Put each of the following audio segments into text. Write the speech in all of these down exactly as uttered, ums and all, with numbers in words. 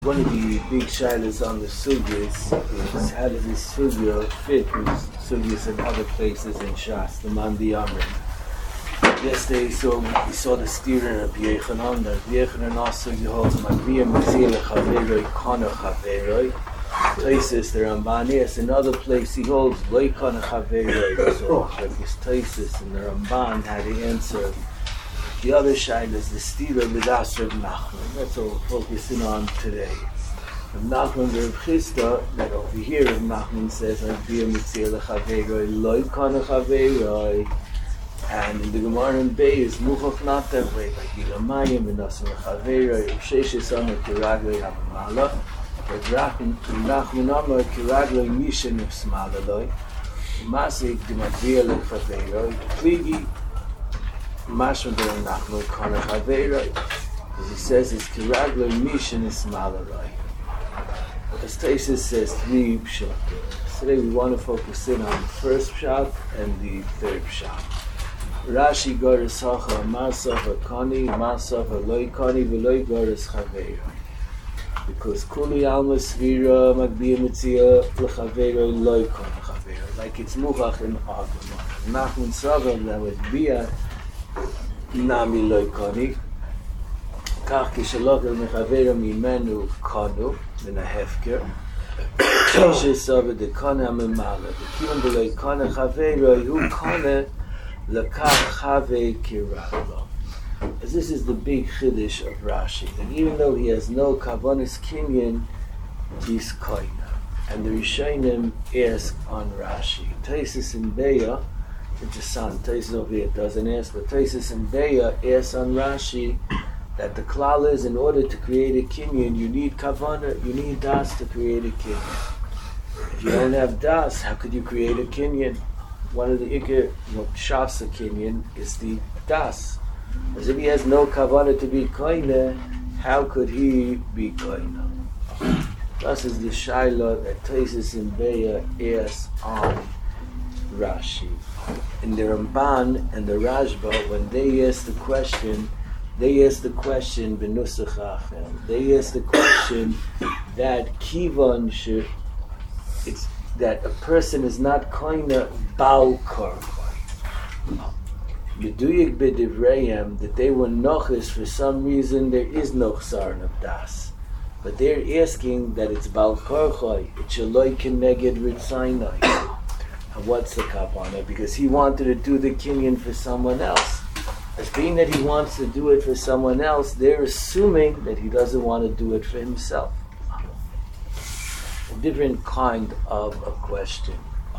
One of the big shilas on the sugyas is how does this sugya fit with sugyas in other places in Shas, the Mandi Amrin. Yesterday so we saw the steering of Yechanan, that Yechanan also holds Magriya Mitzila Chaveroi Kana Chaveroi. Taisis, the Ramban, yes, another place he holds Loi Kana Chaveroi. So like his Taisis and the Ramban had to answer. The other shayla is the stira midas Reb Nachman. That's what we're focusing on today. Reb Nachman, Reb Chisda, that over here Reb Nachman says, "Agbiya mitzil lechaveroi loy kana chaveroi," and in the Gemara in Bay is muchach not that way. Like Yilamayim and Nasim lechaveroi, Sheshes Amar Kiragloi Havamala, Reb Nachman Amar Kiragloi Mishen Nefsmala loy, Masik Dimagbiya lechaveroi, Pligi. Mashma ben Nachman Kana Chaveroi, as he says, it's Kiraglo Mishin is Malarai. As Taisus says, three pshat. Today we want to focus in on the first pshat and the third pshat. Rashi Goris Hacha Masav Kani, Masav Loi Kani, Veloi Goris Chaveroi. Because Kuli Alma Svira Magbiya Mitzia Lechaveroi Loi Kana Chaveroi. Like it's Muchach in Agama. Nachman Savam that was Bia. Nami loy kani, kach kishalokel mechavera mimenu kanu min hafker. Sheshes over the kana memala. The kiyum beloy kana chavera hu kana lekach chave kiralo. As this is the big chiddush of Rashi, that even though he has no kavanis kinyan, he's koina. And the Rishonim ask on Rashi. Taisus in Beya. Interesting. Taisus over here doesn't ask, but Taisus and Beya asks on Rashi that the klal is in order to create a kinyan, you need kavana, you need das to create a kinyan. If you don't have das, how could you create a kinyan? One of the ikar, you know, shas a kinyan is the das. As if he has no kavana to be koine, how could he be koine? Thus is the shaila that Taisus and Beya asks on Rashi. In the Ramban and the Rashba, when they ask the question, they ask the question b'nusach achel. They ask the question that kivan should, it's that a person is not koina bal karchai. Meduyik b'divrayim that they were nochis for some reason there is no chsaron of das, but they're asking that it's bal karchai. It's shaloi keneged ritzaynai. And what's the kavanah? Because he wanted to do the kinyan for someone else. As being that he wants to do it for someone else, they're assuming that he doesn't want to do it for himself. A different kind of a question.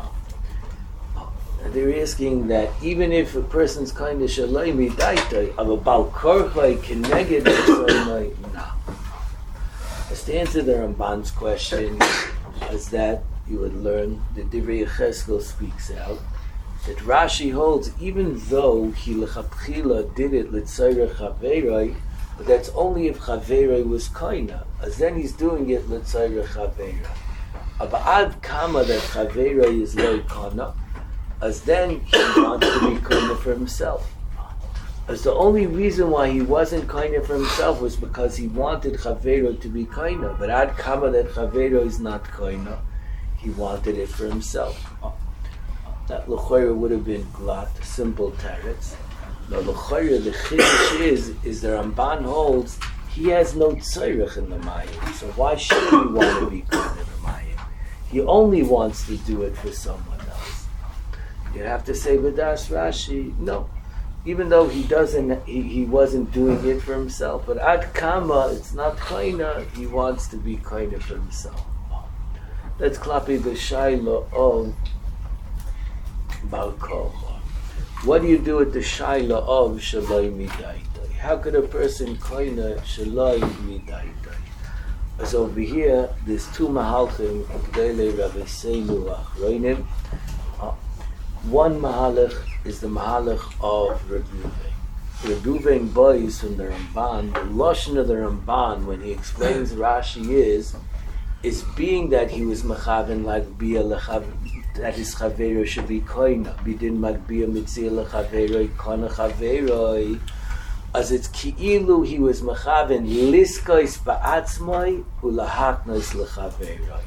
They're asking that even if a person's kind of shalai midaitai, of a bal korchai keneged ritzaynai, no. As to answer the Ramban's question is that you would learn that Divrei Yecheskel speaks out that Rashi holds even though he lechatchila did it l'tzayra chaveroi, but that's only if chaveroi was koina, as then he's doing it l'tzayra chaveroi. Abad kama that chaveroi is loy kana, as then he wants to be koina for himself. As the only reason why he wasn't koina for himself was because he wanted chaveroi to be koina, but ad kama that chaveroi is not koina, he wanted it for himself. That l'choira would have been glad, simple teretz. No, l'choira, the chiddush is, is the Ramban holds, he has no tzorech in the mayim. So why should he want to be good in the mayim? He only wants to do it for someone else. You have to say, B'das Rashi, no. Even though he doesn't, he, he wasn't doing it for himself, but ad kama, it's not koina, he wants to be koina for himself. That's klapi the shaila of bal korcha. What do you do with the shaila of shaloi midaitai? How could a person koina shaloi midaitai? As over here, there's two mahalchim of Gdolei Rabbeinu Achronim. One mahalach is the mahalach of Reb Ruvain. Reb Ruvain boys from the Ramban. The lashon of the Ramban when he explains Rashi is. is being that he was mechaven like bia lechav, that his chavero should be koina. Bidin magbiya mitzia lechavero kana chavero as it's ki'ilu he was mechaven liskois ba'atzmoi ulahaknos lechaveroi.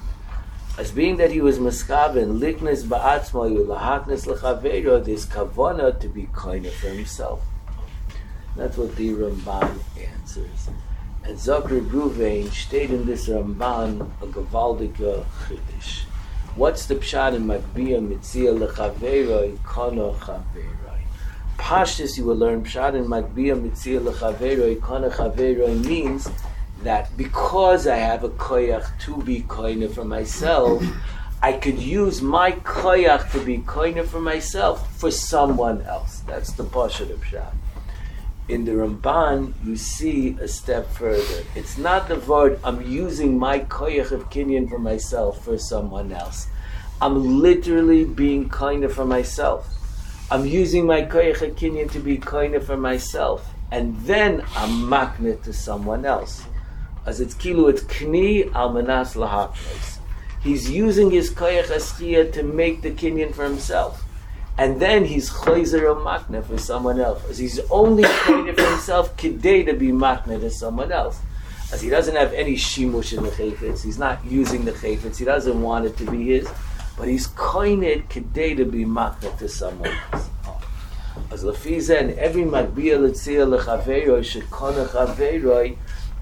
As being that he was mechaven liknos ba'atzmoi ulahaknos lechaveroi, there's kavana to be kind for himself. That's what the Ramban answers. And Zakir Ruvain stayed in this Ramban a gewaldige chiddush. What's the pshat in Magbiya Mitzia lechaveroi kana chaveroi? Pashtus, you will learn pshat in Magbiya Mitzia lechaveroi kana chaveroi means that because I have a koyach to be koine for myself, I could use my koyach to be koine for myself for someone else. That's the pashut of pshat. In the Ramban, you see a step further. It's not the word, I'm using my koyach of kinyan for myself for someone else. I'm literally being kind for myself. I'm using my koyach of kinyan to be kind for myself. And then I'm maknet to someone else. As it's kilu, it's kni al manas lahaknes. He's using his koyach aschiyah to make the kinyan for himself. And then he's chayzer or makna for someone else. As he's only kind for himself kidei to be makna to someone else. As he doesn't have any shimush in the chayfetz, he's not using the chayfetz, he doesn't want it to be his, but he's koined kidei to be makna to someone else. As lefiza and every magbiya letzia lechaveroi shekona chaveroi,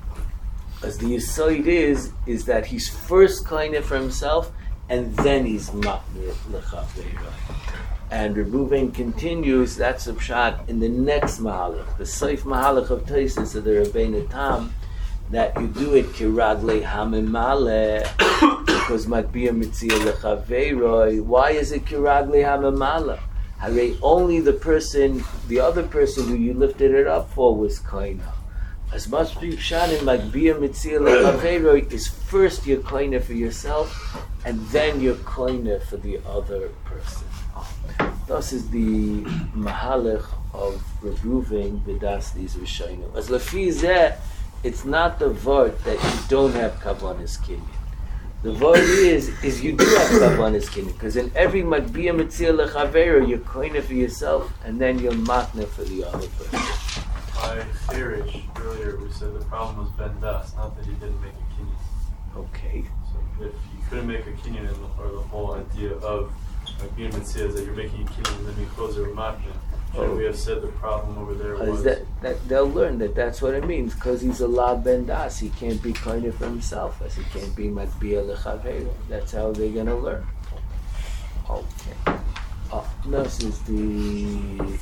as the yisoid is, is that he's first koined for himself, and then he's makna lechaveroi. And Reuven continues, that's a pshat in the next mahalach, the Seif mahalach of Taisis of the Rabbeinu Tam, that you do it kiragle hamimale, because matbiya mitzia lechaveroi. Why is it kiragle hamimale? Hare only the person, the other person who you lifted it up for was koina. As must be pshat in matbiya mitzia lechaveroi is first you're koina for yourself, and then you're koina for the other person. This is the mahalach of Reuven B'das these Rishonim. As lefi zeh, it's not the word that you don't have kavanas kinyan. The word is is you do have kavanas kinyan, because in every matbiya mitzia lechaveroi you're koina for yourself, and then you're matna for the other person. By Chirish, earlier we said the problem was Ben Das, not that he didn't make a kinyan. Okay. So if you couldn't make a kinyan, or the whole idea of like being says that you're making a kinyan and then you close your matna, should oh. we have said the problem over there uh, was that, that they'll learn that that's what it means, because he's a la ben das, he can't be kind of for himself, as he can't be matbiya lechaveroi. That's how they're going to learn. Okay. Oh, this is the.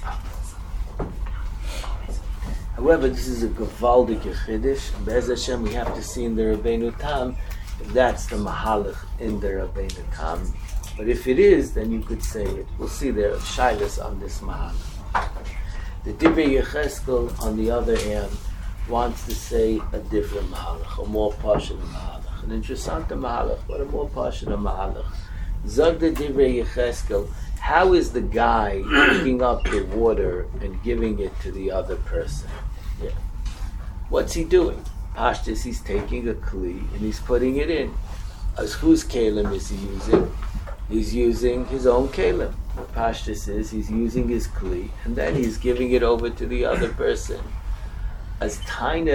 However, this is a gavaldik chiddush. Be'ez Hashem, we have to see in the Rabbeinu Tam if that's the mahalach in the Rabbeinu Tam. But if it is, then you could say it. We'll see there are shilas on this mahalach. The Divrei Yecheskel, on the other hand, wants to say a different mahalach, a more partial mahalach, an interesting mahalach, but a more partial mahalach. Zog the Divrei Yecheskel, how is the guy picking up the water and giving it to the other person? Yeah. What's he doing? Pashtus, he's taking a kli and he's putting it in. As whose kalim is he using? He's using his own kalim. The Pashtus is he's using his kli and then he's giving it over to the other person. As Taina,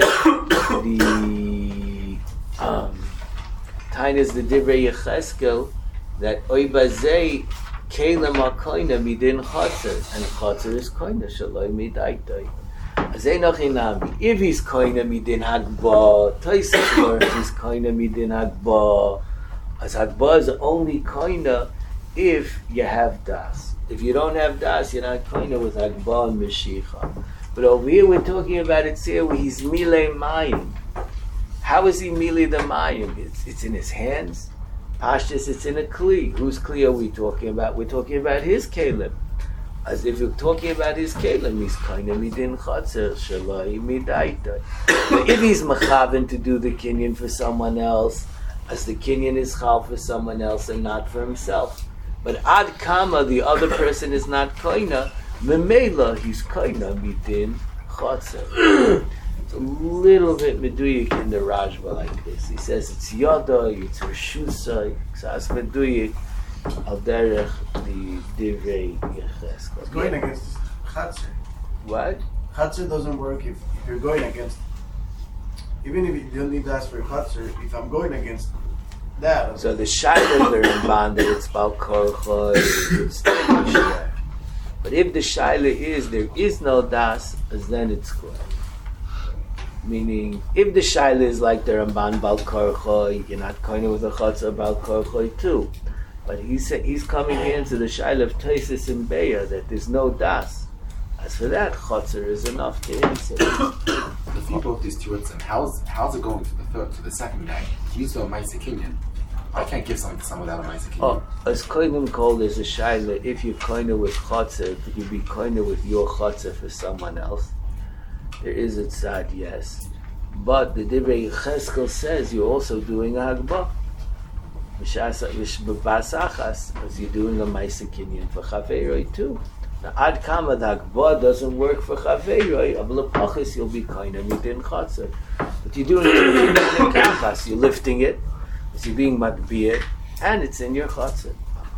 the um, Taina's the Divrei Yecheskel that oy bazei kalim are koina midin chotzer, and chotzer is koina shaloi midaitoi. Azay nachinami. If he's koina midin hagba, Tosfos learns he's koina midin hagba. As hagba is only koina if you have das. If you don't have das, you're not koina with hagba and meshicha. But over here we're talking about it here where he's milei mayim. How is he milei the mayim? It's, it's in his hands. Pashtus, it's in a kli. Whose kli are we talking about? We're talking about his kalim. As if you're talking about his kalim, he's kind of midin chotzer shaloi midaita. If he's mechaven to do the kinyan for someone else, as the kinyan is chal for someone else and not for himself. But ad kama, the other person is not koina, memela, he's koina midin chotzer. It's a little bit meduyik in the Rashba like this. He says it's yada, it's reshusa, it's as meduyik al derech the divrei Yecheskel. It's going against Chatzir. What? Chatzar doesn't work if, if you're going against, even if you don't need to ask for Chatzar, if I'm going against that. So the Shaila they're in bond that it's Bal Korcha, it's Share. But if the Shaila is there is no Das, as then it's good. Meaning, if the Shaila is like the Ramban Bal Korcha, you're not kind of with a Chatzar Bal Korcha too. But he said he's coming into the Shaila of Taisis and Beya that there's no Das. As for that, Chatzar is enough to answer. If you both these two words, how's how's it going for the third, for the second guy? He's doing Ma'aseh Kinyan. I can't give something to someone without a Ma'aseh Kinyan. Oh, as Koinim called as a Shaila, if you're kind of with Chatzar, could you be kind of with your Chatzar for someone else? There is a tzad, yes. But the Divrei Yecheskel says you're also doing a Hagbah. As you're doing a Ma'aseh Kinyan for Chaveiroi too. Now, Ad Kama, the Hagbah doesn't work for Chaveiroi, of Lepachis you'll be kind and you didn't Chatzar. But you're doing it in Kachas, you're lifting it, as you're being Matbiyah, and it's in your Chatzar.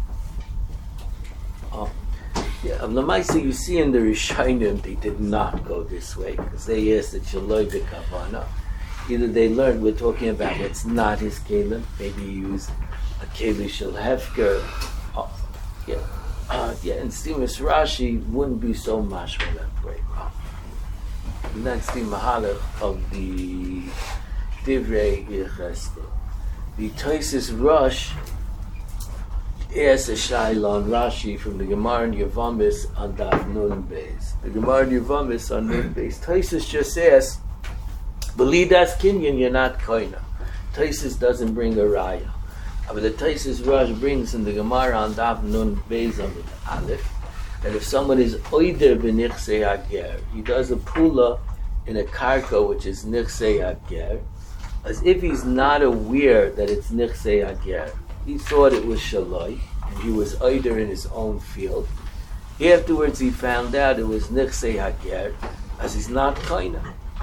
Oh. Yeah, of Lamaisa, you see in the Rishonim, they did not go this way because they asked that Shaloi the Kavana. Either they learned we're talking about what's not his kelim, maybe he used a keli shel hefker. Oh, yeah, uh, yeah, and Stimus Rashi wouldn't be so mashma that way. And that's the mahalach of the Divrei Yecheskel. The Tosis Rosh is a Shaila on Rashi from the Gemara in Yavamis on Daf Nun Beis. The Gemara in Yavamis on Nun Beis. Tosis just says, Belidas Kinyan, you're not koina. Tosis doesn't bring a raya. But the Tosis Rosh brings in the Gemara on Daf Nun Beis on the Aleph that if someone is oider b'nichsei hager, he does a pula in a karka which is nichsei hager, as if he's not aware that it's nichsei hager. He thought it was shaloi, and he was oider in his own field. Afterwards he found out it was nichsei hager, as he's not koina.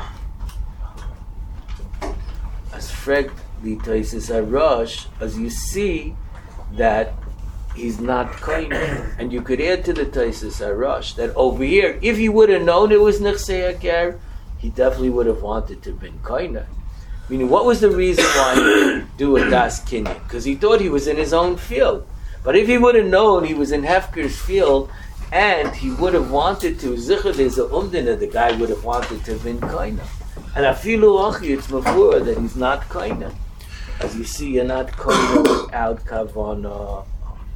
As fregt the Tosis HaRosh, as you see that he's not koina. And you could add to the Tosis HaRosh that over here, if he would have known it was nichsei hager, he definitely would have wanted to have been koina. Meaning, what was the reason why he didn't do a das kinyan? Because he thought he was in his own field. But if he would have known he was in Hefker's field, and he would have wanted to, zichud is a umdina, the guy would have wanted to have been koina. And afilu achi, it's mafur that he's not koina. As you see, you're not koina without kavana.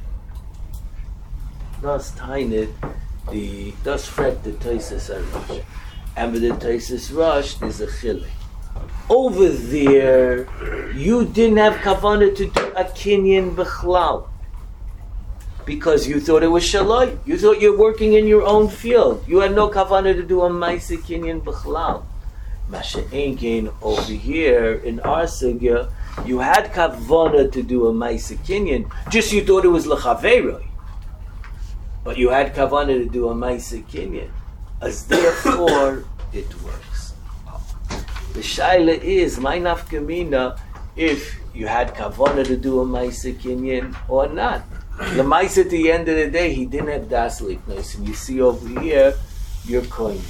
Thus, tainit, the thus fret the Tosis HaRosh. And with the Tosis Rosh, there's a chilek. Over there, you didn't have kavanah to do a kinyan b'chlal because you thought it was shaloi. You thought you're working in your own field. You had no kavanah to do a ma'aseh kinyan b'chlal. Masha Enkin over here in our sugya, you had kavanah to do a ma'aseh kinyan, just you thought it was l'chaveiroi. But you had kavanah to do a ma'aseh kinyan, as therefore it works. The shaila is, my nafkamina, if you had kavanah to do a ma'aseh kinyan or not. The ma'aseh at the end of the day, he didn't have das liknos, and you see over here, you're koine.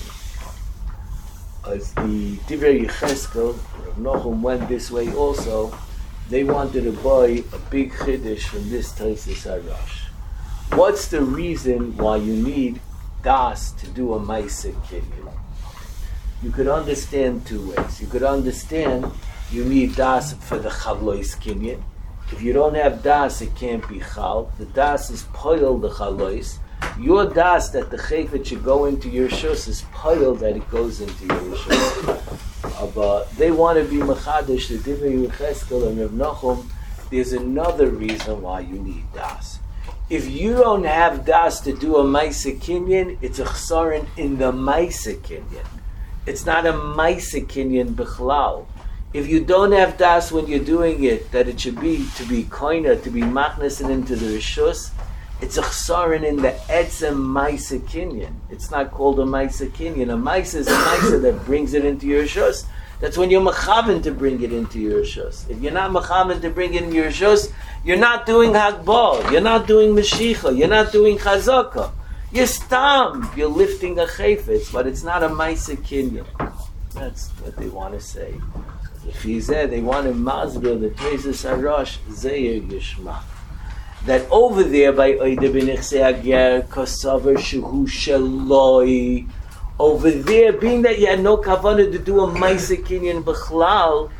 As the Divrei Yecheskel, Rav Nochum went this way also, they wanted to buy a big chiddush from this Tosis HaRosh. What's the reason why you need das to do a ma'aseh kinyan? You could understand two ways. You could understand you need das for the chalois kinyan. If you don't have das, it can't be chal. The das is poil the chalois. Your das that the chayfet should go into your shus is poil that it goes into your shus. Uh, but they want to be machadish, the Divrei Yecheskel and Rav Nochum. There's another reason why you need das. If you don't have das to do a ma'aseh kinyan, it's a chsaron in the ma'aseh kinyan. It's not a ma'aseh kinyan b'chlal. If you don't have das when you're doing it, that it should be to be koina, to be machnesin into the rishus, it's a chsaron in the etzem ma'aseh kinyan. It's not called a ma'aseh kinyan. A ma'aseh is a ma'aseh that brings it into your rishus. That's when you're mechaven to bring it into your rishus. If you're not mechaven to bring it into your rishus, you're not doing hagbal. You're not doing meshicha. You're not doing chazaka. You're stam. You're lifting a chayfetz, but it's not a ma'aseh kinyan. That's what they want to say. If he said they want to masbir the Taisus Harosh Zeir Yishma. That over there by Oide B'Nichsei Hager Kosaver Shehu Sheloi. Over there, being that you had no kavanah to do a ma'aseh kinyan b'chlal,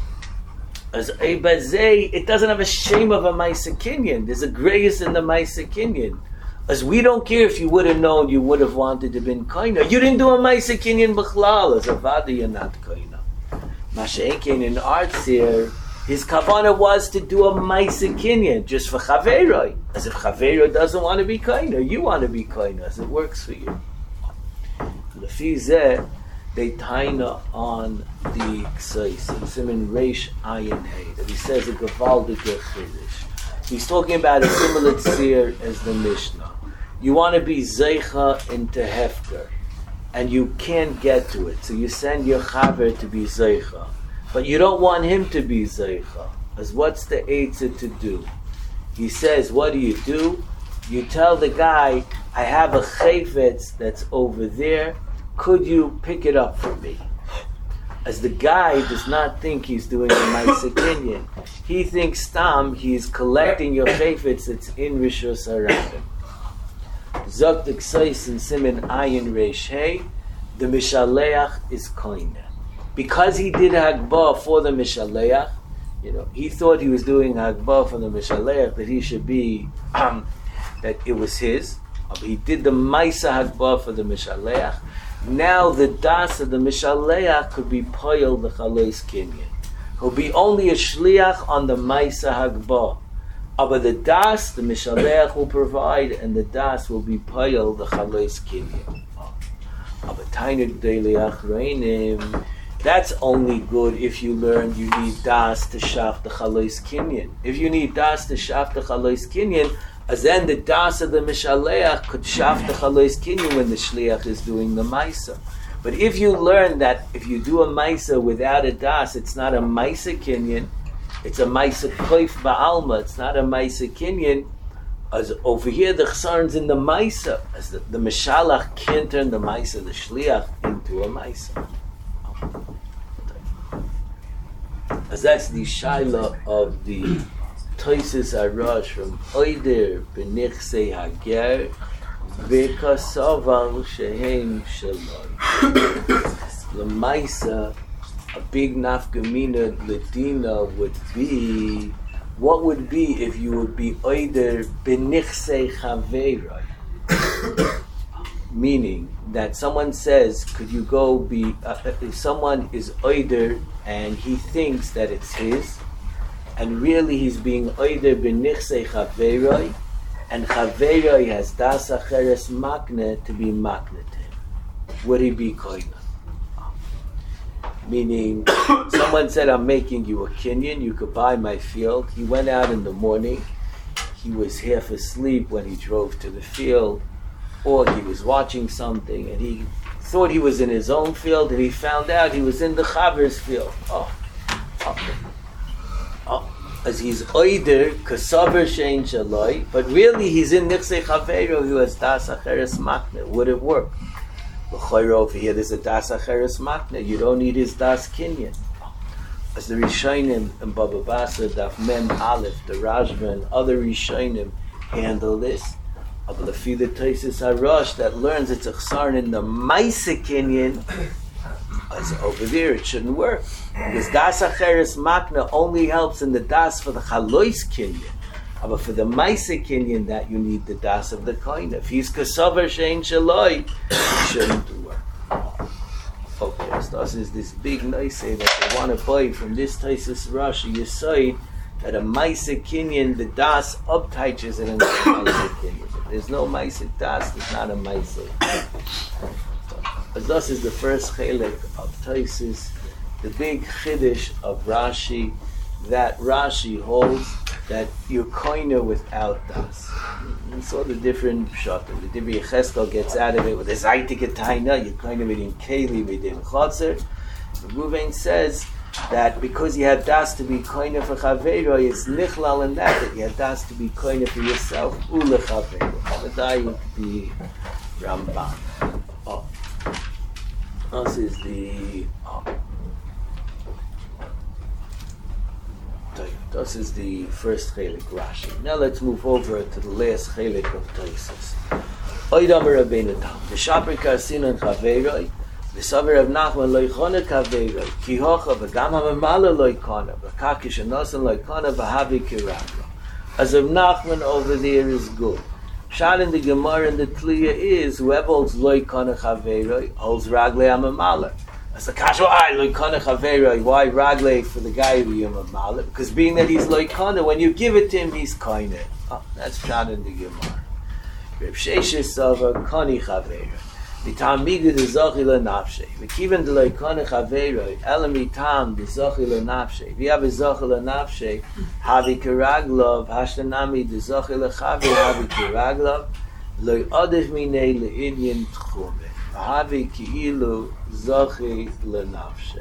as Eibazei, it doesn't have a shame of a ma'aseh kinyan. There's a grace in the ma'aseh kinyan. As we don't care if you would have known, you would have wanted to been koina. You didn't do a ma'aseh kinyan b'chlal. As a vada, you're not koina. Masha'enkein in arts here, his kavanah was to do a ma'aseh kinyan just for chaveroi. As if chaveroi doesn't want to be koina, you want to be koina. As it works for you. Lefi zeh, they taina on the Ksais, in Siman Reish Ayin Hey, that he says a Gavaldige Chiddush. He's talking about a similar tzir as the Mishnah. You want to be Zeicha into Hefker, and you can't get to it, so you send your Chaver to be Zeicha, but you don't want him to be Zeicha. As what's the Eitzah to do? He says, what do you do? You tell the guy, I have a Chayfetz that's over there, could you pick it up for me? As the guy does not think he's doing a ma'aseh kinyan. He thinks Stam, he's collecting your chayfetz that's in Rishus HaRabim. Zok the Ksais in Siman Ayin Reish Hey, the Mishaleach is koine. Because he did Hagbah for the Mishaleach, you know, he thought he was doing Hagbah for the Mishaleach, that he should be, um, that it was his. He did the Maisa Hagbah for the Mishaleach. Now the das of the Mishaleach could be poyel the Chalois Kinyan. He'll be only a shliach on the Maisa Hagbah. But the das, the Mishaleach will provide, and the das will be poyel the Chalois Kinyan. But Tainuk Deli Achreinim, that's only good if you learn you need das to shaf the Chalois Kinyan. If you need das to shaf the Chalois Kinyan, as then the das of the Mishaleach could shaf the Chalois Kinyan when the Shliach is doing the Maisa. But if you learn that if you do a Maisa without a das, it's not a Maisa Kinyan, it's a Maisa Koif Ba'alma, it's not a Maisa Kinyan, as over here the Chsarn's in the Maisa, as the, the Mishalach can't turn the Maisa, the Shliach, into a Maisa. As that's the Shaila of the Taisus Harosh from Oider B'Nichsei Hager V'Kasavar Shehem Shaloi. The Maisa, a big nafkamina Ladina would be, what would be if you would be Oider B'Nichsei Chaverai? Meaning that someone says, could you go be, uh, if someone is Oider and he thinks that it's his, and really he's being oider b'nichsei chaveroi, and chaveroi has das acheres makne to be makne to him. Would he be koina? Meaning, someone said, I'm making you a kinyan, you could buy my field. He went out in the morning, he was half asleep when he drove to the field, or he was watching something, and he thought he was in his own field, and he found out he was in the chaver's field. Oh, oh. Oh, as he's oider kasaver shein shaloi, but really he's in nichsei chaveiro who has das acheres makne. Would it work? L'chayro over here there's a das acheres makne. You don't need his das kinyan. As the Rishonim and Baba Basra, Daf Mem Aleph, the Rajva and other Rishonim handle this. But the Fida Taisus Harosh that learns it's a chsarn in the Maisa kinyan. As over there, it shouldn't work. Because das acheres makna only helps in the das for the chalois kinyan. But for the maisa kinyan, that you need the das of the koine. If he's kasaver shein shaloi, it shouldn't work. Okay, so this is this big nice that they want to buy from this Taisus Rashi Yesod, that a maisa kinyan, the das upteiches it in the maisa kinyan. If there's no maisa das, there's not a maisa. As thus is the first chelik of Taisus, the big chiddush of Rashi, that Rashi holds that you're koine without das. And so the different pshatim, the Divrei Yecheskel gets out of it with a zaytik etayna, you're koine within keli, within chotzer. Ruvain says that because you had das to be koine for chaveiro, it's nichlal in that, that you had das to be koine for yourself, ule chaveiro. Adai the Ramban. Oh. This is the oh. This is the first chelik Rashi. Now let's move over to the last chelik of Tosfos. Oidam Rabbeinu Tam. The Shaper Karsinon Chaveroi. The Saver of Nachman Loichona Kaveroi. Kihocha v'gam HaMamala Loichona. V'kakish Anosan Loichona v'havi Kiraglo. As of Nachman over there is good. Shad in the Gemara and the Tliya is whoever holds Loichona Chaveroi holds Ragle HaMamala. As a kasha, I Loichona Chaveroi. Why Ragle for the guy who you Mamala? Because being that he's Loichona, when you give it to him, he's koine. Oh, that's Shad in the Gemara. Reb Sheshes of a Koni Chaveroi. Mitam migu de zochi le nafshe. V'kiven de loikone chaveroi, ele mitam de zochi le nafshe. V'yav e zochi le nafshe, havi keraglov, hashtanami de zochi le chaver, havi keraglov, loi odech minei le inyan tchume. Havi ki'ilu zochi le nafshe.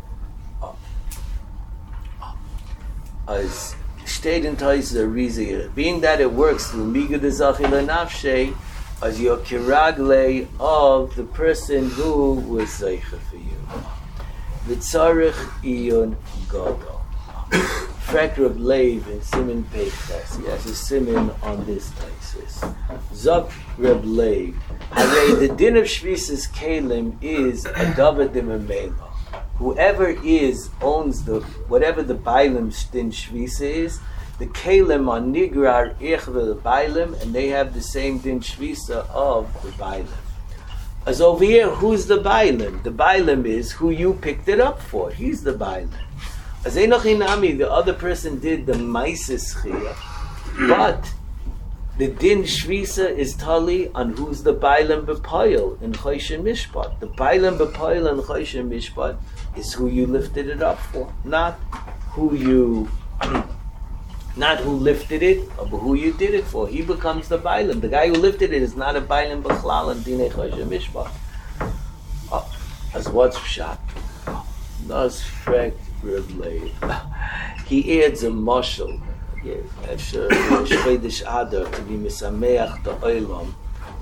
As steht in Toys a Rizia, being that it works through migu de zochi le nafshe, as your kiragle of the person who was zeicha for you. V'tzarich iyun gadol. Frek Reb Leib in Siman Peiches. He has a siman on this thesis. Zok Reb Leib. Harei the din of Shvisas Kalim is a David de Memela. Whoever is owns the whatever the Bailim din Shvisa is. The Kalim are Nigrar Echve the Bailim, and they have the same din Shvisa of the Bailim. As over here, who's the Bailim? The Bailim is who you picked it up for. He's the Bailim. As Enochinami, the other person did the Maisis Chia, but the din Shvisa is tali on who's the Bailim B'Poyel in Choshen Mishpat. The Bailim B'Poyel in Choshen Mishpat is who you lifted it up for, not who you... Not who lifted it, but who you did it for. He becomes the Bailim. The guy who lifted it is not a Bailim B'chlal and Dinei Choshen Mishpat. Oh, as what's Pshat? That's Frek Reb Leib. He adds a mashal. Shvedish Adar to be Misameach the Olam.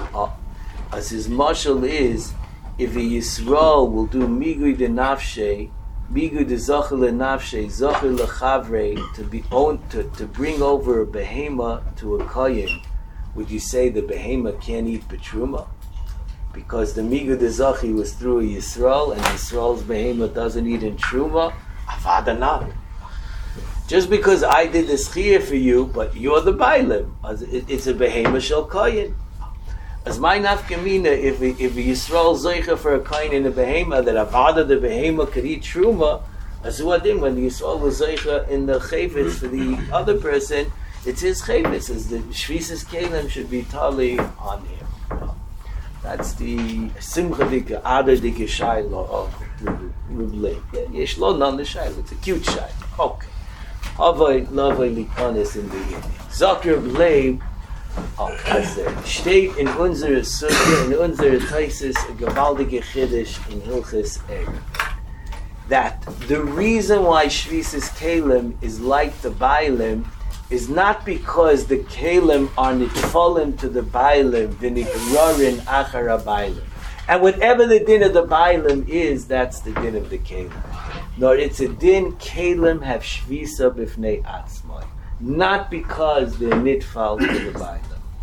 As his mashal is, if a Yisrael will do Migui de Nafshe, Migu de Zochel le Nafshe, Zochel le Chavre, to be owned, to, to bring over a behema to a kohen, would you say the behema can't eat betruma? Because the Migu de Zochi was through a Yisrael, and Yisrael's behema doesn't eat in truma? Avada not. Just because I did the schiyah for you, but you're the bailim, it's a behema shel kohen. As my nafkamina, if if Yisrael zeicha for a kohen in a behema that avada the behema could eat truma, as what then when the Yisrael was zeicha in the chayvitz for the other person, it's his chayvitz. As the shvisas kelim should be tali on him. That's the simcha dika adar dika shayla of Reb Leib. Yesh lo non the shayla. It's a cute shayla. Okay. Havay lavay likanis in the evening. Zok Reb Leib. Okay, steht in unserer Sugya, in unserer Taisis, a gewaltige Chiddush in Hilchis Erev, that the reason why Shvisas Kalim is like the Bailim is not because the Kalim are nitfolim to the Bailim, the nigrarin achara Bailim. And whatever the din of the Bailim is, that's the din of the Kalim. Nor it's a din Kalim have Shvisa b'fnei atzmai. Not because they're nitfal to the Bailim.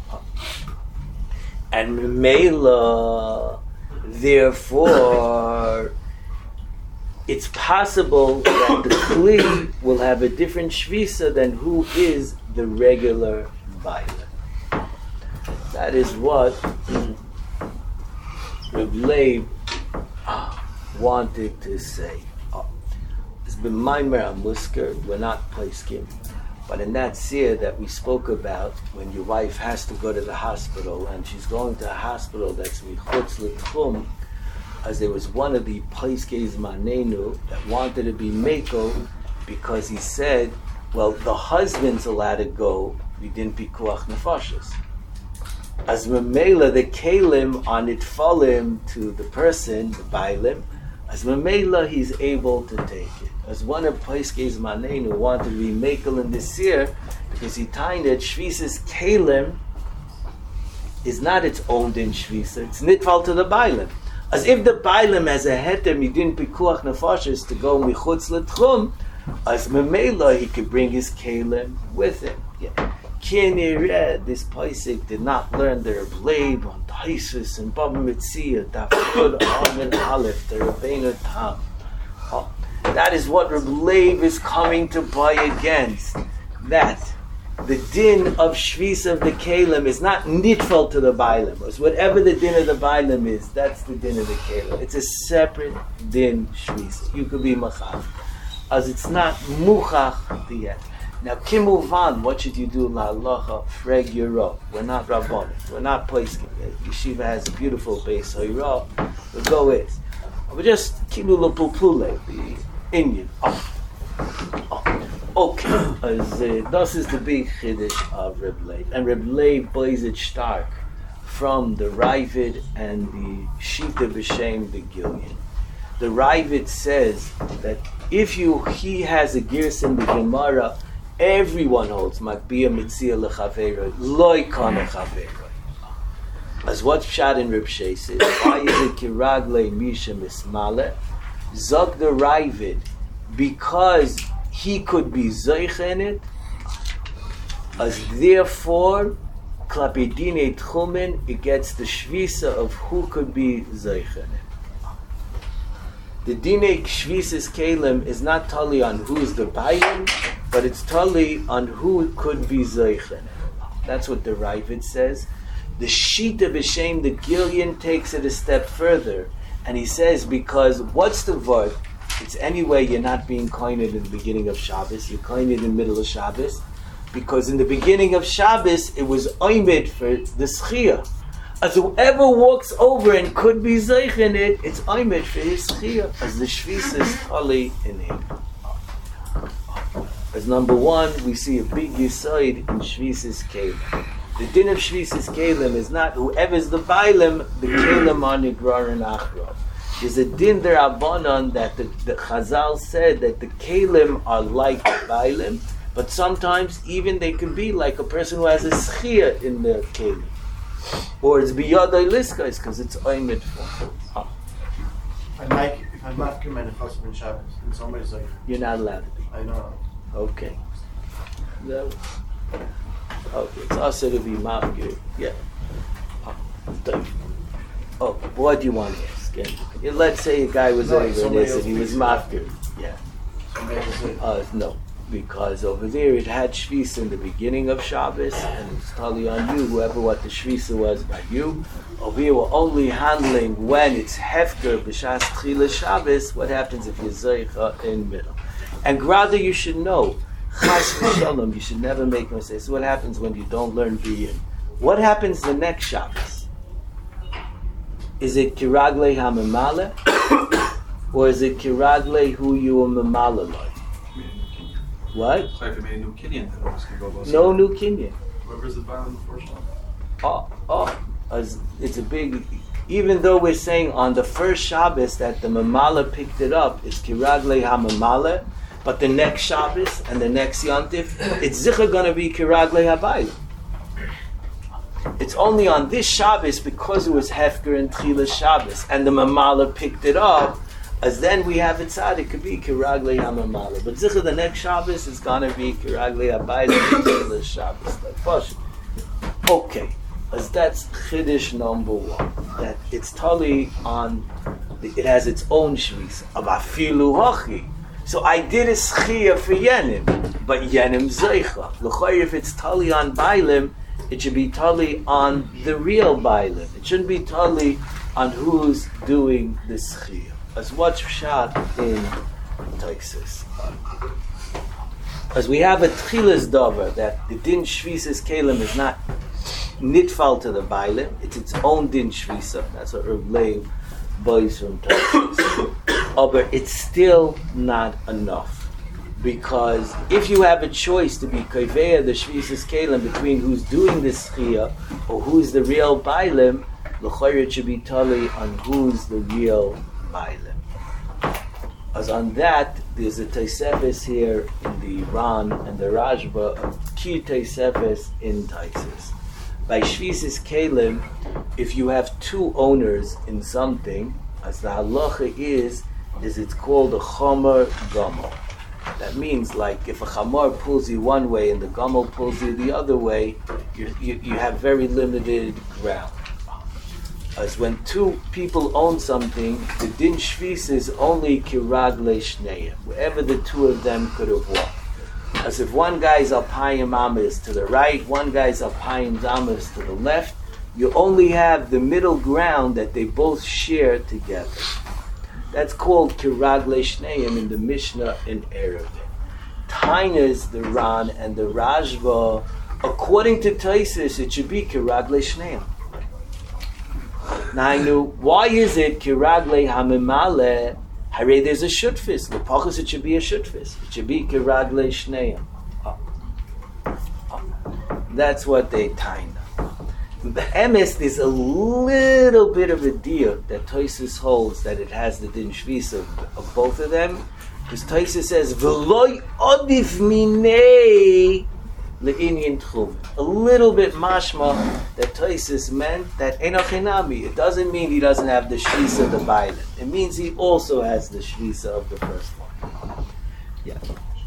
And Mela, therefore, it's possible that the Kli will have a different Shvisa than who is the regular Bailim. That is what Reb Leib wanted to say. It's been Maimer HaMusker, we're not Pleiskim. But in that seer that we spoke about, when your wife has to go to the hospital, and she's going to a hospital that's michutz l'tchum, as there was one of the Paiskei Zmanenu that wanted to be Meko because he said, well, the husband's allowed to go, we didn't pikuach nefashos. As memela, the kalim are nitfalim to the person, the bailim, as memela, he's able to take it. As one of Paiskei Zmanenu wanted to be Mekel in this year, because he tied that Shvisas Kalim is not its own din shvisa. It's nitfal to the bailim. As if the bailim has a heter midin pikuach nefashis to go michutz letchum, as memela he could bring his kalim with him. Yeah. Kinireh, this Paisik did not learn their blade on Taisus and Baba Mitzia, Dafud Amin Aleph, the Rabbeinu Tam. Oh, that is what Reb Leib is coming to buy against. That the din of Shvisa of the Kalim is not nitfal to the Bailim. It's whatever the din of the Bailim is, that's the din of the Kalim. It's a separate din Shvisa. You could be Machal. As it's not Muchach yet. Now, Kimuvan, what should you do? La halacha, freg yoro. We're not rabbanim. We're not poiskim. Yeshiva has a beautiful base. Hayra, the go is. But just kimu lepulpule, the Indian. Oh. Oh. Okay. As uh, this is the big chiddush of Reb Leib, and Reb Leib buys it stark from the Ravid and the Shita b'shem the Gillian. The Ravid says that if you he has a girs in the Gemara. Everyone holds Makbiyah Mitzia L'Chaveiroi, Loi Kana Chaveiroi. As what Pshat in Reb Shei says, why is it Kiragle Misha Mismale? Zog the Ravid, because he could be Zoich in it, as therefore, Klapidine Tchumen, it gets the Shvisa of who could be Zoich in it. The Dine Shvisas Kalim is not totally on who's the Bayim, but it's totally on who could be Zeichen. That's what the Ravid says. The Shita B'Shem, the Gillian, takes it a step further, and he says, because what's the word? It's anyway you're not being coined in the beginning of Shabbos, you're coined in the middle of Shabbos, because in the beginning of Shabbos, it was Oimid for the Schia. As whoever walks over and could be Zeich in it, it's Oimid for his Schia, as the Shvisa is totally in him. As number one, we see a big Yisoid in Shvisas Kalim. The din of Shvisas Kalim is not whoever's the Bailim, the Kalim are Nigrar and Achrov. There's a din der Abanon that the, the Chazal said that the Kalim are like the Bailim, but sometimes even they can be like a person who has a Schia in the Kalim. Or it's Biyadai Liskais because it's Oimid for. Oh. And like, if I'm not coming to husband Shabbos, and somebody's like, you're not allowed to be. I know. Okay. No. Okay, it's also to be mafgir. Yeah. Oh, what do you want to ask? And let's say a guy was No, over somebody this and else he was thinks mafgir. Yeah. Somebody will say, Uh, no, because over there it had shvisa in the beginning of Shabbos, and it's totally on you, whoever what the shvisa was by you. Over here we're only handling when it's hefker b'shas tchila Shabbos. What happens if you're zeicha in middle? And rather you should know, chas v'shalom, you should never make mistakes. What happens when you don't learn biyin? What happens the next Shabbos? Is it kiragle hamemale, or is it kiragle hu you memale like? What? No new kinyan. Whoever's the violent before Shabbos. Oh, oh, as it's a big. Even though we're saying on the first Shabbos that the memale picked it up, it's kiragle hamemale. But the next Shabbos and the next Yontif, it's zicha going to be kiragle habayim. It's only on this Shabbos because it was hefker and tchila Shabbos, and the mamala picked it up. As then we have it tzad, it could be kiragle hamamala. But zicha the next Shabbos is going to be kiragle habayim and tchila Shabbos. Like, okay, as that's chiddush number one. That it's totally on. It has its own shvisa. Abafilu hachi. So I did a schia for Yenim, but Yenim Zeicha. L'choyer, if it's tali on Bailim, it should be tali on the real Bailim. It shouldn't be tali on who's doing the schia. As what's shot in Texas. As we have a tchilas dover that the din shvisas kelim is not nitfal to the Bailim, it's its own din shvisa. That's what Reb Leib buys from Texas. But it's still not enough, because if you have a choice to be koveya the shvisas kelim between who's doing the schia or who's the real bailim, l'chayr it should be tali on who's the real bailim. As on that, there's a Tosefes here in the Ran and the Rajba of ki Tosefes in Taisis. By Shvisis Kalim, if you have two owners in something, as the halacha is, is it's called a chomer gomel. That means, like, if a chamor pulls you one way and the gomel pulls you the other way, you, you, you have very limited ground. As when two people own something, the din shvis is only kiragle shneim, wherever the two of them could have walked. As if one guy's alpayim amas to the right, one guy's alpayim amas to the left, you only have the middle ground that they both share together. That's called kiragle shneim in the Mishnah in Eruvin. Tainas, the Ran, and the Rashba, according to Taisus, it should be kiragle shneim. Now I knew, why is it kiragle hamimale? Hare, there's a shutfis. The pachas, it should be a shutfis. It should be kiragle shneim. That's what they taina. The emes is a little bit of a deal that Taisus holds that it has the din shvis of, of both of them, because Taisus says v'loy odif minei le'inyin tchum. A little bit mashma that Taisus meant that enochinami. It doesn't mean he doesn't have the shvisa of the Bailen. It means he also has the shvisa of the first one. Yeah.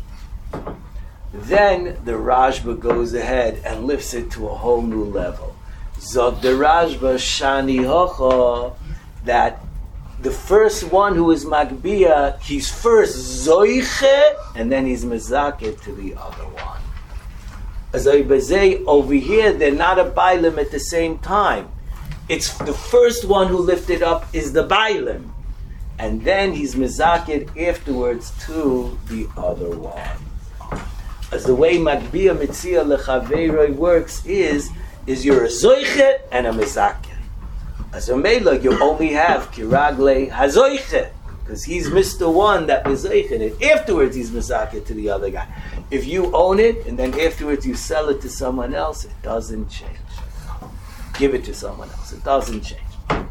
Then the Rashba goes ahead and lifts it to a whole new level. Zog the Rashba shani hocha, that the first one who is magbia, he's first zoiche and then he's mezaket to the other one. As I bezei, over here, they're not a bailim at the same time. It's the first one who lifted up is the bailim, and then he's mezaket afterwards to the other one. As the way magbia mitzia lechaveiroi works is, is you're a zoiche and a mezaket. As a meila, you only have kiragle hazoiche, because he's Mister One that was zoiche it. Afterwards, he's mezaket to the other guy. If you own it and then afterwards you sell it to someone else, it doesn't change. Give it to someone else. It doesn't change.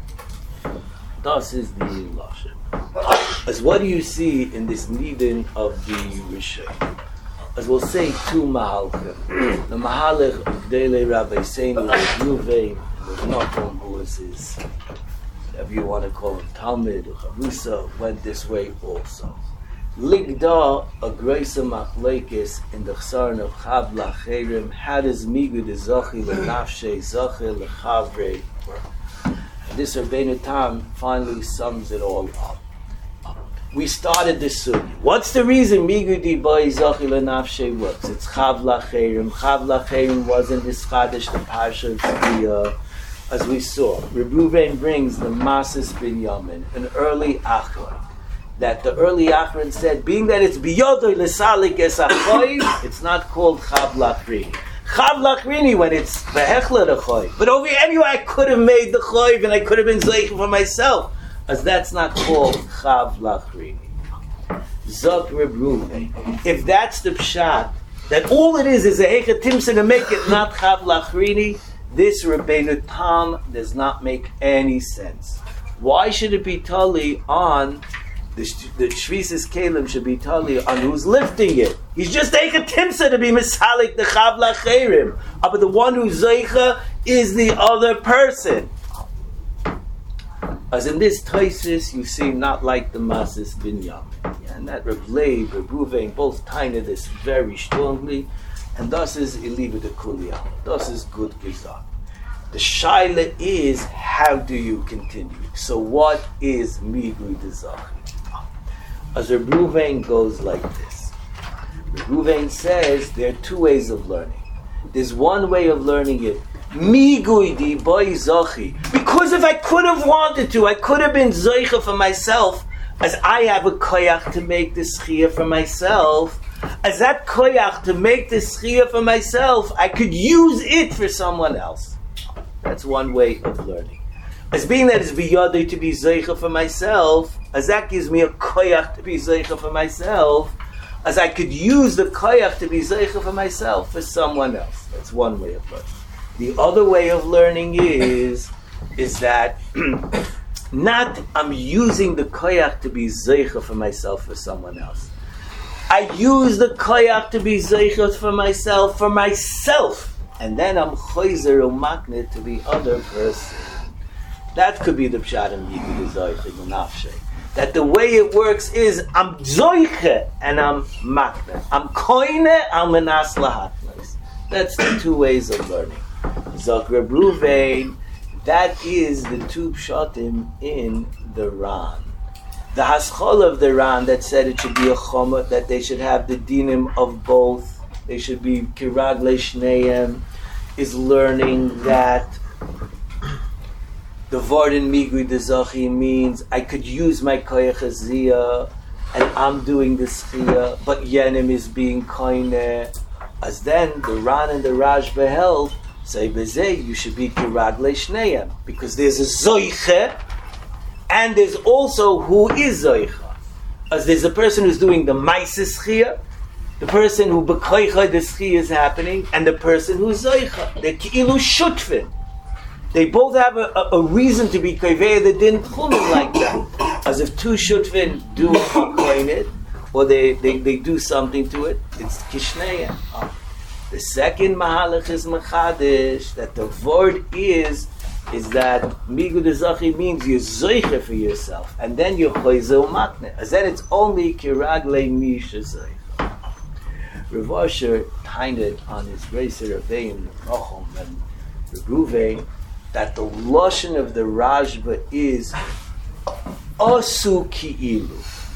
Das is the lashon. As what do you see in this nidin of the Rishon? As we'll say two mahalchim. The mahalach of Dele Rabbi Seinu, Ruvain, and the Nachum, who was his, whatever you want to call him, Talmud or Charusa, went this way also. Ligda a greisa machlekes in the chsaron of Chav Lacherim. How does migu de zachi lenafshe zachi lechavre work? And this Rabbeinu Tam finally sums it all up. We started this soon. What's the reason migu de bai zachi lenafshe works? It's Chav Lacherim. Chav Lacherim wasn't Nischadish the Parsha of Tzviya, as we saw. Reuven brings the Masas Binyamin, an early Achron. That the early Achron said, being that it's biyodoy lesalik es achoy, it's not called chav lachrini. Chav lachrini when it's behechla the choy. But over here, anyway, I could have made the choy and I could have been zeich for myself, as that's not called chav lachrini. Zok Reb Ruvain. If that's the pshat, that all it is is a hecha timsa to make it not chav lachrini, this Rabbeinu Tam does not make any sense. Why should it be tali on The, the Shvisis Kalim should be tali on who's lifting it? He's just taking timsa to be misalik the Chav Lacherim. Uh, but the one who's zeicha is the other person. As in this Taisis, you see not like the Masas Binyamin. Yeah, and that Reb Leib, Reb Ruvain, both taina this very strongly. And thus is Eliva de Kuliyah. Thus is good Gizah. The shaila is, how do you continue? So what is Migui de Zachi? As Reb Ruvain goes like this. Reb Ruvain says there are two ways of learning. There's one way of learning it, migui di boy zachi. Because if I could have wanted to, I could have been zoicha for myself, as I have a koyach to make this schiyah for myself. As that koyach to make this schiyah for myself, I could use it for someone else. That's one way of learning. As being that it's biyadei to be zeicha for myself, as that gives me a koyach to be zeicha for myself, as I could use the koyach to be zeicha for myself for someone else. That's one way of learning. The other way of learning is, is that not I'm using the koyach to be zeicha for myself for someone else. I use the koyach to be zeicha for myself for myself. and then I'm choizer umakne to the other person. That could be the pshat in Yigud Zoiche Menafshe. That the way it works is I'm zoiche and I'm makne. I'm koine, I'm menas lahatnes. That's the two ways of learning. Zok Reb Ruvain, that is the two pshatim in the Ran. The haschol of the Ran that said it should be a choma, that they should have the dinim of both, they should be kiragle shneim, is learning that the vord in Migui Dezachi means I could use my koyach aziyah and I'm doing the schiyah, but Yenim is being koine. As then the Ran and the Rashba held, say bezeh, you should be kiragle shneim, because there's a zoiche and there's also who is zoicha. As there's a person who's doing the maisis schiyah, the person who bekoicha the schiyah is happening, and the person who's zoicha. They're ki'ilu shutfin. They both have a, a, a reason to be koivei the din tchumen like that. As if two shutfin do coin it, or they, they, they do something to it, it's kishneya. Oh. The second mahalach is machadish, that the word is, is that Migud Ezachi means you're zoiche for yourself, and then you're choize umatne. As then it's only kiragle misha zoiche. Rav Asher tinded on his Grace Reveim, Rochom, and Ruvain, that the lashon of the Rashba is asu ki'ilu.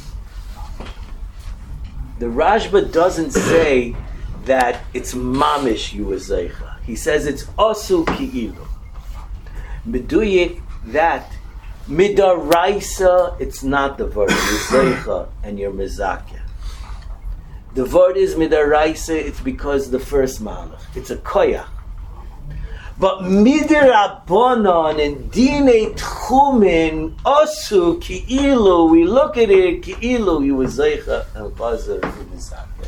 The Rashba doesn't say that it's mamish you zeicha. He says it's asu ki'ilu. Meduyik that midaraisa, it's not the word zeicha and your mezakeh. The word is midaraisa. It's because the first malach. It's a koyach. But midirabonon and dine tchumin asu ki'ilu. We look at it ki'ilu. You was zeicha and buzzer mezakeh.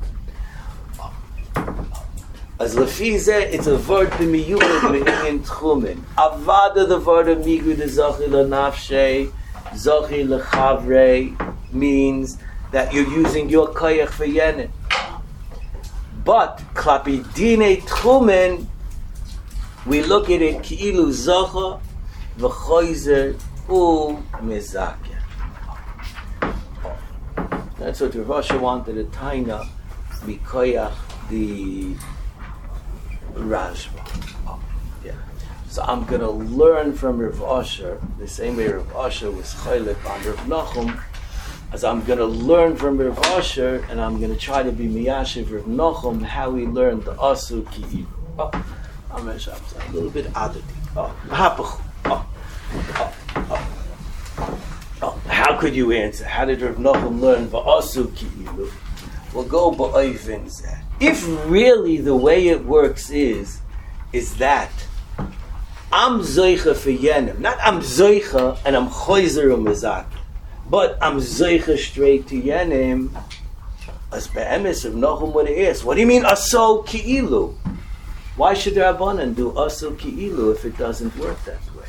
As lefizeh, it's a word b'miyumed me'in tchumin. Avada, the word of migud zachi lenafshei, zachi lechavrei, means that you're using your koyach for yenin. But klapi dine tchumen, we look at it ki'ilu zacha v'choizer u mezakeh. That's what Rav Asher wanted to taina mikoyach the Rashba. Oh, yeah. So I'm going to learn from Rav Asher the same way Rav Asher was chaylik on Rav Nachum. As I'm going to learn from Rav Asher, and I'm going to try to be miyashiv Rav Nachum how he learned the asu ki'ilu. Oh, I'm a little bit adadi. Oh, hapach. Oh, oh, oh, oh. How could you answer? How did Rav Nachum learn the asu ki'ilu? We'll go ba'oivin zeh. If really the way it works is, is that I'm zoicha for yenim, not I'm zoicha and I'm choizer umezak, but I'm zoicha straight to yenim. As be'emes of Nachum would ask, what do you mean aso ki'ilu? Why should the Rabbanan do aso ki'ilu if it doesn't work that way?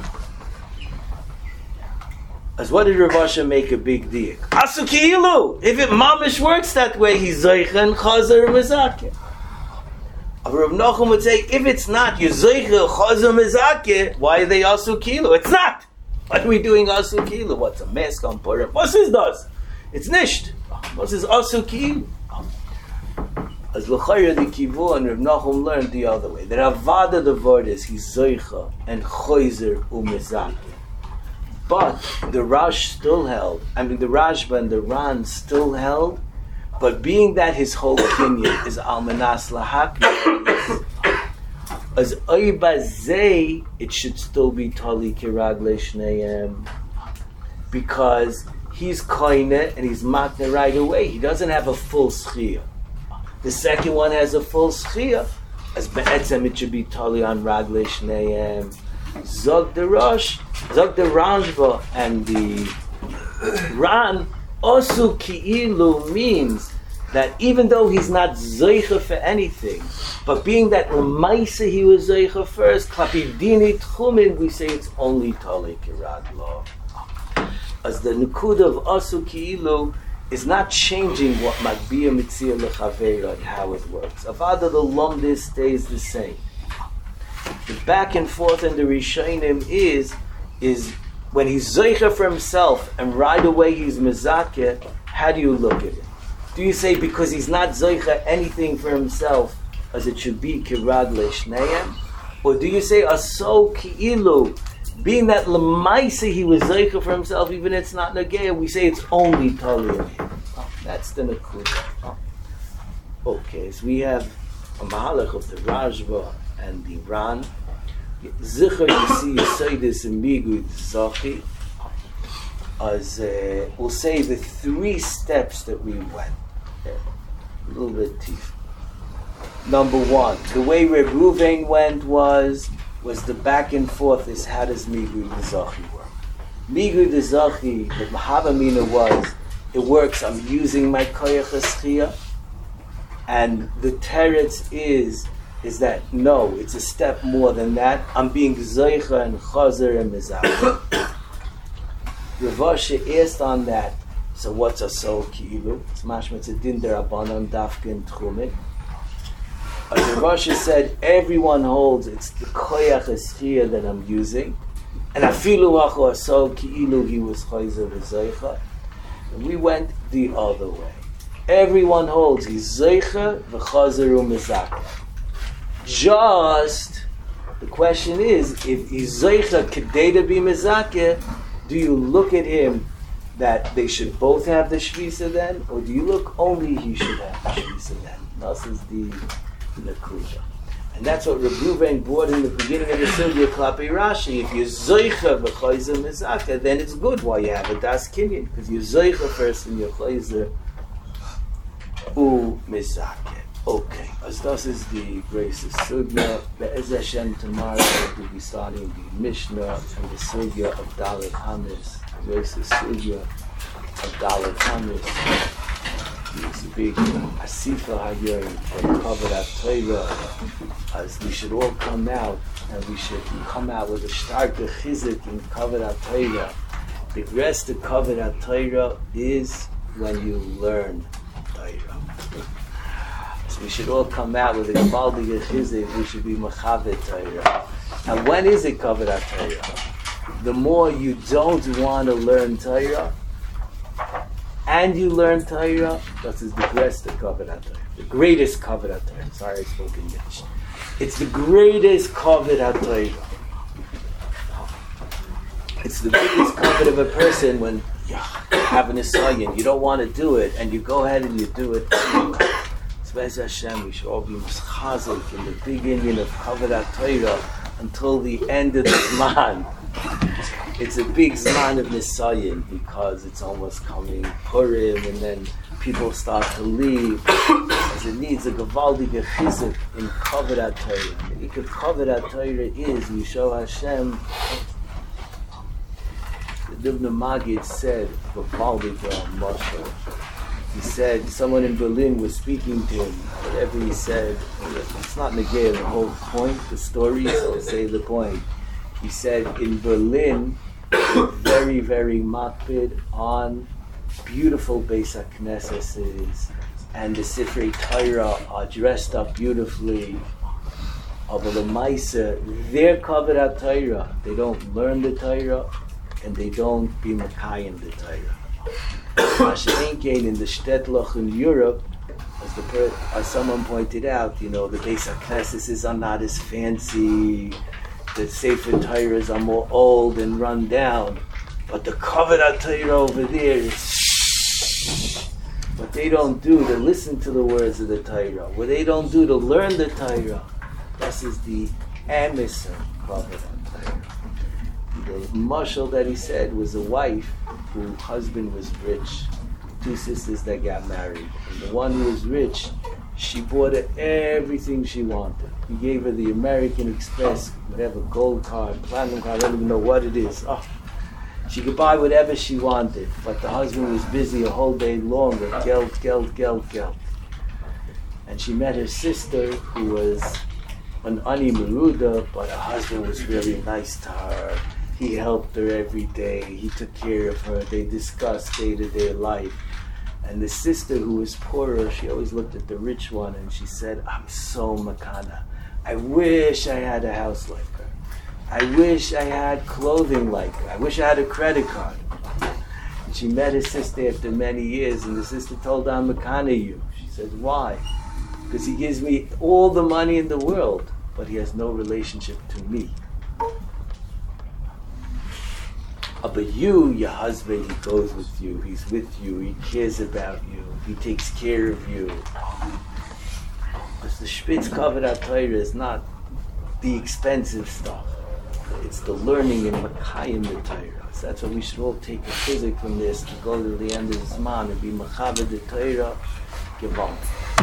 As what did Rav Asher make a big deal? Asu ki'ilu! If it mamish works that way, he's zoicha and chazer mezakeh. Rav Nachum would say, if it's not, you zoicha, chazer mezakeh, why are they asu ki'ilu? It's not! What are we doing asu ki'ilu? What's a mask on Purim? Moses does. It's nisht. Moses asu ki'ilu. As l'chayr the kivu and Rav Nachum learned the other way. The Ravada the word is, he's zoicha and chazer umezakeh. But the Rash still held, I mean the Rashba and the Ran still held, but being that his whole opinion is Almanas Lahakna, as Oibazei, it should still be Tali Kiragle Shneim, because he's koine and he's matne right away. He doesn't have a full schiyah. The second one has a full schiyah, as Be'etzem it should be Tali on Ragle Shneim. Zog the Rosh, Zog the Rashba and the Ran, Osu Ki'ilu means that even though he's not Zoicha for anything, but being that L'maisa he was Zoicha first, Klapi Dini Tchumin, we say it's only Tali Kiraglo. As the Nukud of Osu Ki'ilu is not changing what Magbiya Mitzia Lechaveira and how it works. Avada the Lomdis stays the same. The back and forth in the Rishonim is is when he's Zeicha for himself and right away he's Mezakeh, how do you look at it? Do you say because he's not Zeicha anything for himself as it should be Kirad Leishneim? Or do you say Aso Ki'ilu, being that Lemaisa he was Zeicha for himself, even if it's not Nageya, we say it's only Taliyah. Oh, that's the Nakuda. Oh. Okay, so we have a Mahalach of the Rajva and the Ran. Zichar, you see, you say this in Migud Zachi, as uh, we'll say the three steps that we went. Yeah, a little bit deep. Number one, the way Reb Ruvain went was was the back and forth is how does Migud Zachi work? Migud Zachi, the Mahavamina was, it works, I'm using my Koyach Eschiyah, and the teretz is is that no, it's a step more than that. I'm being Zeicha and Chazer and Mizah. Rav Ashi asked on that, so what's a Sol Ki'ilu? It's mashma, it's a din derabanan dafkin tchumit. As Rav Ashi said, everyone holds it's the Koyach Eschiyah that I'm using, and afilu hachu a Sol Ki'ilu he was Chazer v'Zeicha. And we went the other way. Everyone holds he's Zeicha v'Chazer u'Mizakeh. Just, the question is, if he's Zeicha Kedei to be Mizakeh, do you look at him that they should both have the Shvisa then, or do you look only he should have the Shvisa then? This is the Nakuda. And that's what Reb Ruvain brought in the beginning of the Sugya Klapi Rashi. If you're Zeicha v'Chayzer Mizakeh, then it's good why you have a Das Kinyan, because you're Zeicha first and you're Chayzer u Mizakeh. Okay, as this is the grace of Sugya, Be'ez Hashem tomorrow we'll be starting the Mishnah and the Sugya of Dalet Hamis. Grace of Sugya of Dalet Hamis. It's a big Asifa Hayyim for Kavod HaTorah, as we should all come out and we should come out with a stark chizik in Kavod HaTorah. The rest of Kavod HaTorah is when you learn Torah. So we should all come out with a Gavaldi Chizik, we should be Mechavet Torah. And when is it Kavod HaTorah? The more you don't want to learn Torah, and you learn Torah, that is the best of Kavod HaTorah. The greatest Kavod HaTorah. Sorry, I spoke in Yiddish. It's the greatest Kavod HaTorah. It's the biggest Kavod of a person when you're having a sayin, you don't want to do it, and you go ahead and you do it. Bez Hashem, we should all be mischazik in the big Indian of Kavod HaTorah until the end of the Zman. It's a big Zman of Nisayin because it's almost coming Purim and then people start to leave. As it needs a Gavaldi Gechizik in Kavod HaTorah. The Ikar Kavod HaTorah is Yishua Hashem. The Dubna Magid said, Gavaldi Moshe. He said, someone in Berlin was speaking to him, whatever he said, it's not negate the whole point, the story, so I'll say the point. He said, in Berlin, very, very makpid on beautiful Beis HaKnesses, and the Sifrei Torah are dressed up beautifully. But the Maisa, they're Kavod HaTorah. They don't learn the Torah, and they don't be Mekayim the Torah. Mashenkein in the Shtetlach in Europe, as the per- as someone pointed out, you know, the Beis HaKnesses are not as fancy, the Sefer Torahs are more old and run down, but the Kavod HaTorah over there is what they don't do to listen to the words of the Torah, what they don't do to learn the Torah. This is the Emes of Kavod HaTorah. The mashal that he said was a wife whose husband was rich, two sisters that got married. And the one who was rich, she bought her everything she wanted. He gave her the American Express, whatever, gold card, platinum card, I don't even know what it is. Oh, she could buy whatever she wanted, but the husband was busy a whole day long with geld, geld, geld, geld. And she met her sister, who was an Ani Meruda, but her husband was very nice to her. He helped her every day. He took care of her. They discussed day-to-day life. And the sister who was poorer, she always looked at the rich one and she said, I'm so makana. I wish I had a house like her. I wish I had clothing like her. I wish I had a credit card. And she met his sister after many years, and the sister told her, I'm makana you. She said, why? Because he gives me all the money in the world, but he has no relationship to me. Uh, but you, your husband, he goes with you, he's with you, he cares about you, he takes care of you. Because the Spitz Kavod Torah is not the expensive stuff. It's the learning in Makayim the Torah. So that's why we should all take a physic from this to go to the end of this man and be Machaved the Torah. Gewalt.